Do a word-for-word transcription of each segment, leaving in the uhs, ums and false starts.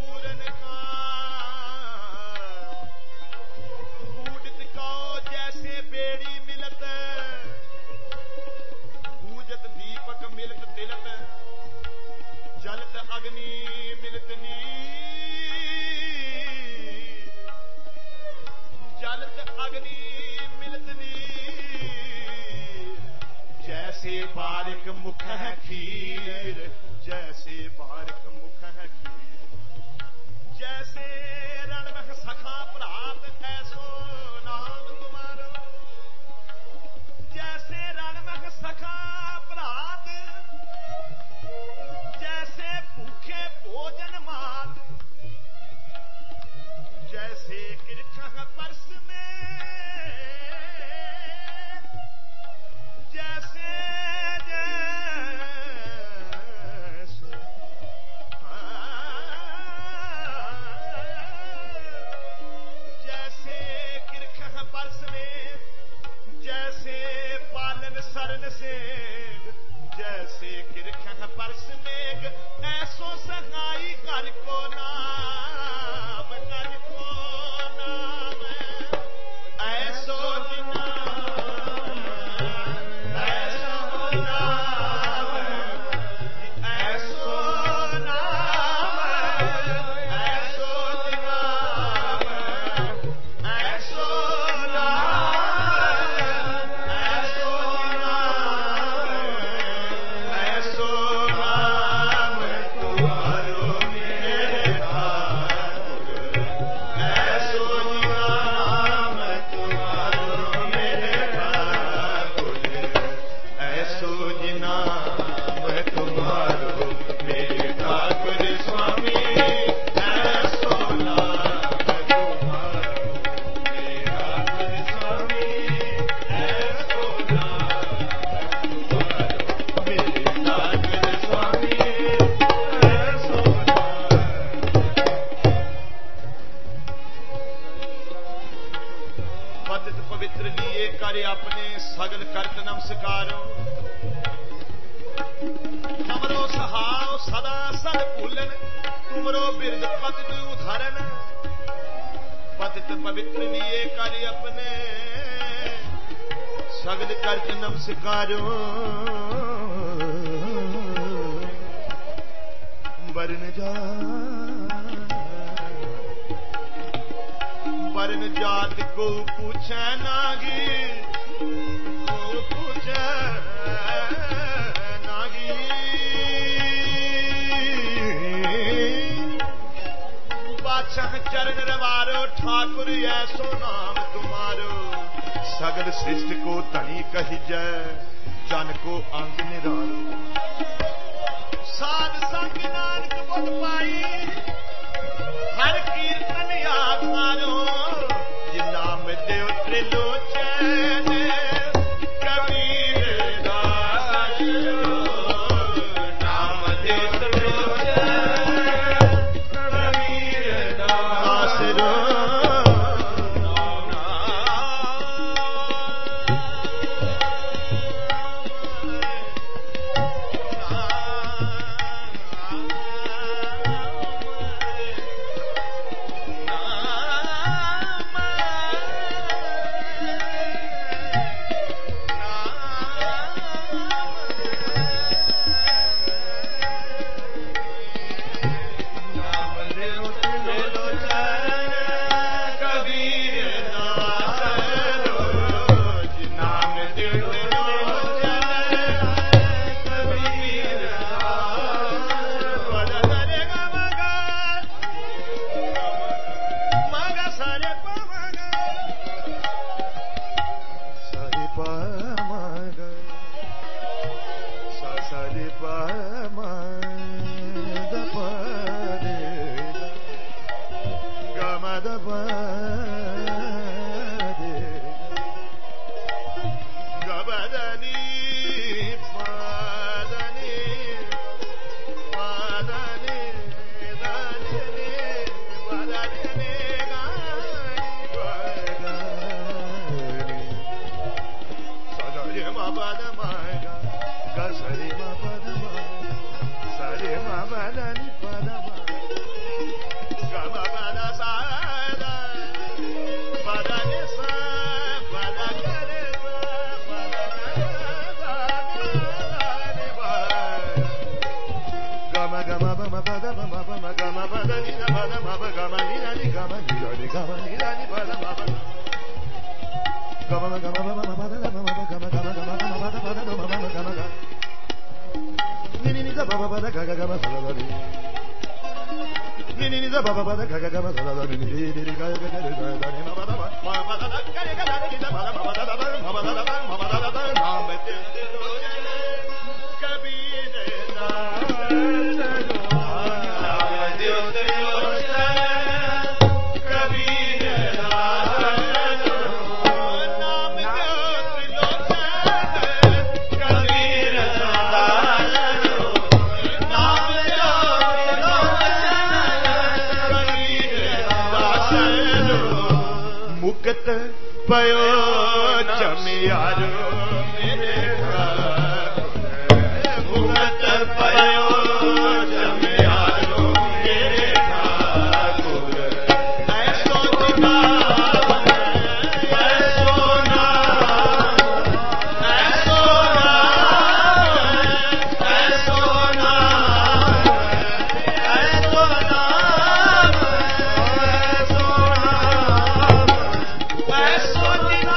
पूरन का बूढ़त को जैसे बेड़ी मिलत बूझत दीपक मिलत तिलत जलत अग्नि मिलत नीर जलत अग्नि मिलत नीर जैसे बारिक मुख है खीर जैसे बारिक मुख है खीर जैसे रणमख सखा प्रात ऐसो नाम तुम्हारो जैसे रणमख सखा प्रात जैसे भूखे भोजन मात जैसे किरखह परस में जैसे जैसे जैसे किरखह परस में जैसे पालन सरन से जैसे किरखह परस मेघ ऐसो सहाई कर को नाम कर को नाम ऐसो नाम ऐसो नाम ऐसो नाम ऐसो नाम ऐसो नाम ऐसो नाम ऐसो नाम तुम्हारो मेरे ठाकुर ऐसो नाम तुम्हारो मेरे ठाकुर ऐसो नाम तुम्हारो मेरे ठाकुर स्वामी ऐसो नाम तुम्हारो मेरे ठाकुर स्वामी ऐसो नाम तुम्हारो मेरे ठाकुर स्वामी ऐसो नाम पतित पवित्र लिए करे अपने सगल करत नमस्कारो हमरो सहाव सदा सद भूलन तुमरो बिरद पतित उधारन पतित पवित्र लिए करे अपने सगल करत नमस्कारो वरन जा वरन जात को पूछे नागी को पूछे नागी बादशाह चरण रवारो ठाकुर ऐसो नाम तुम्हारो सगल सृष्टि को तनी कही जय जन को अंग निरारो साध संग नानक बुध पाई हर कीर्तन याद मारो जिन नाम देव त्रिलोचन कबीर दास नाम देव त्रिलोचन कबीर दास रो पयो जमियारो मेरे मुक्त पयो जमियारो मेरे ठाकुर ऐसो नाम ऐसो नाम ऐसो नाम ऐसो नाम ऐसो नाम ऐसो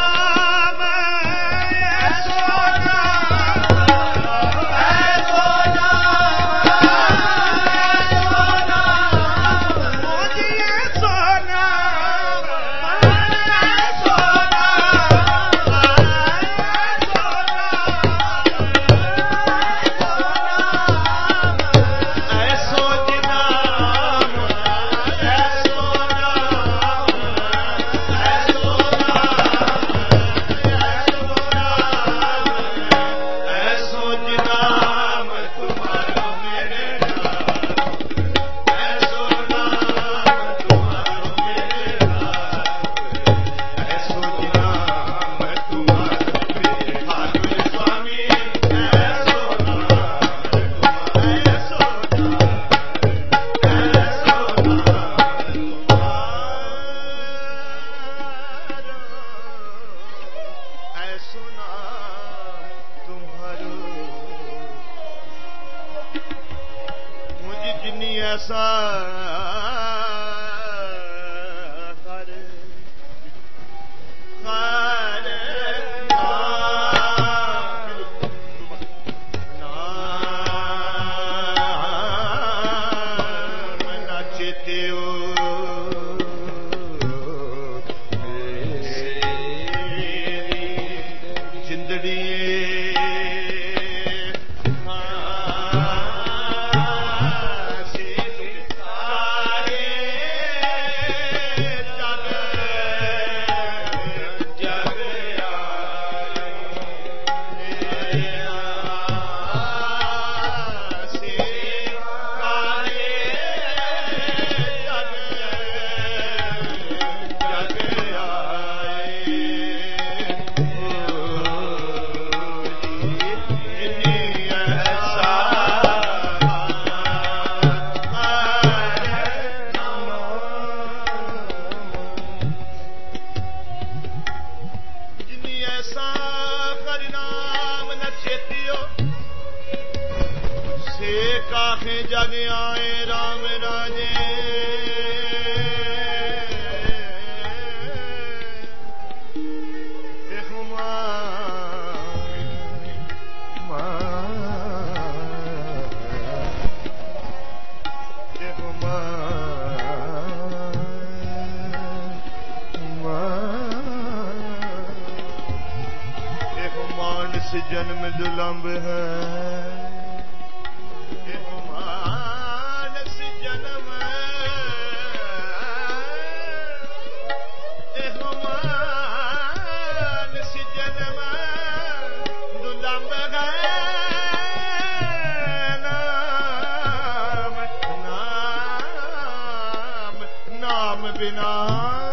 ऐसा कर कर नाम नचित्यो मेरी जिंदड़ी काहे जग आए राम राजे मानस जन्म दुलंब है बिना